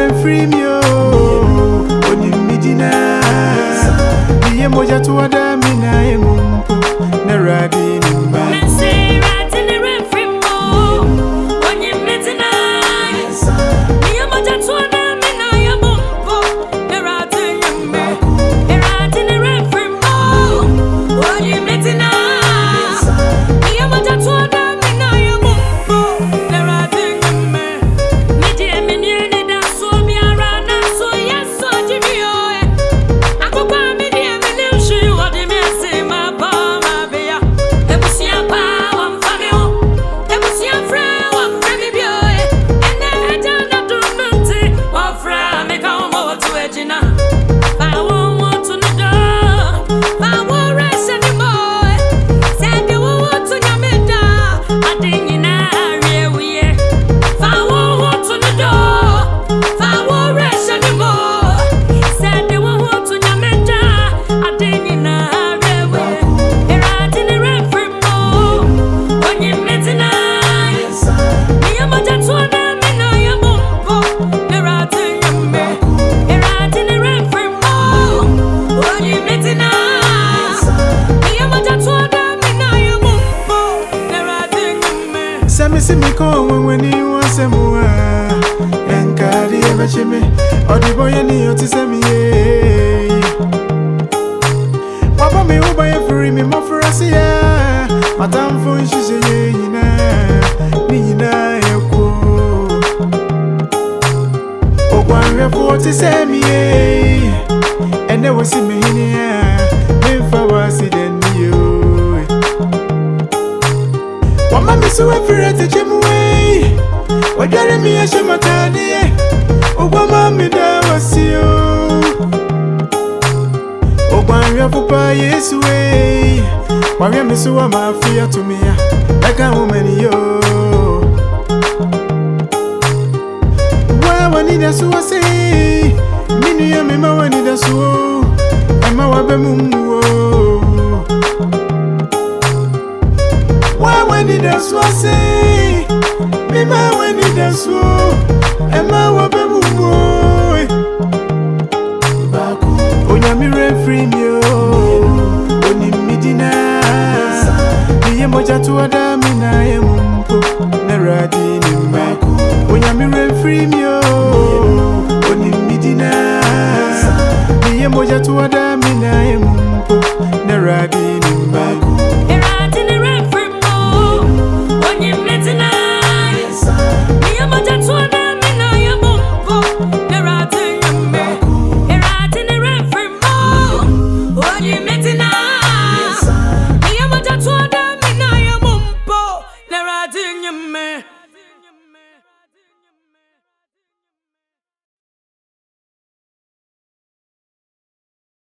free me, Oni Midina, the Emoja to Adamina, Naradi. See me come when you want some more, and carry ever chimney, or the boy and you to send me. Papa me over a free me more for us, yeah. Madame phone, she say, Nina, oh, 140 send me, and there was see me here, if I was it and you. Mama so afraid to jam away. What did me a shamatani? Oh, mama, that was you. Oh, one your papa, yes, way. Why am I so mafia to me? Like a woman, yo. Why one need a so say? Mini, I'm a one need a so. I'm a wabamu. When it does was say, Mima when it does so, Emma Wabamu boy. Onyamire free me, Oni Midina, the Emoja to Adamina, Naradi, Onyamire free me, Oni Midina, the Emoja to Adamina, Naradi.